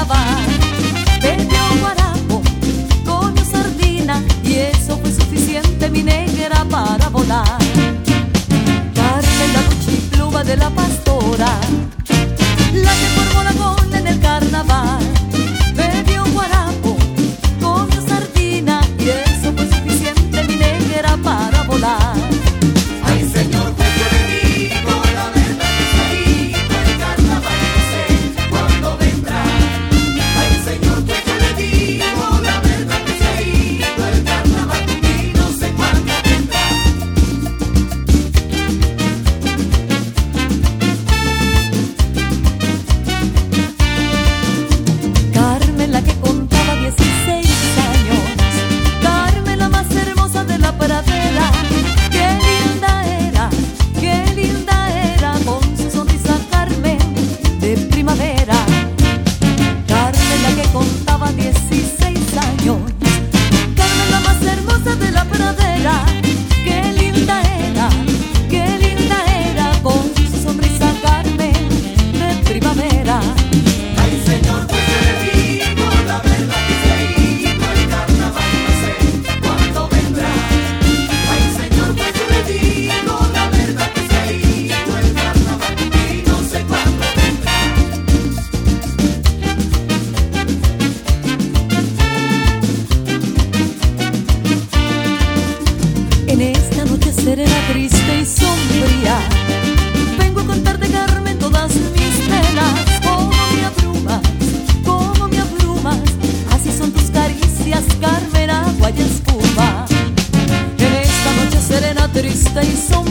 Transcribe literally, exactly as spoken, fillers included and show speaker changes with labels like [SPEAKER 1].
[SPEAKER 1] carnaval. Bebió guarapo, comió sardina y eso fue suficiente, mi negra, para volar. Carmen, la cuchipluva de la pastora, la que formó la cola en el carnaval. Bebió guarapo, comió sardina y eso fue suficiente, mi negra, para volar.
[SPEAKER 2] Ay, señor, pues yo le digo la verdad que se ha ido el carnaval, no sé cuándo vendrá. Ay, señor, pues yo le digo la verdad que se ha ido el carnaval y no sé cuándo vendrá.
[SPEAKER 1] Carmen, la que contaba dieciséis años, Carmen, la más hermosa de la pradera. Qué linda era, qué linda era, con su sonrisa Carmen de primavera. Carmen, la que contaba dieciséis años, Carmen, la más hermosa de la pradera. Qué linda era, qué linda era, con su sonrisa Carmen de primavera.
[SPEAKER 2] Ay, señor, pues yo le digo la verdad que se ha ido el carnaval, no sé cuándo vendrá. Ay, señor, pues yo le digo la verdad que se ha ido el carnaval y no sé cuándo vendrá.
[SPEAKER 1] En esta noche serena, triste y sombría, vengo a contarte, Carmen, todas mis penas. Cómo me abrumas, cómo me abrumas, así son tus caricias, Carmen, agua y espuma. En esta noche serena, triste y sombría,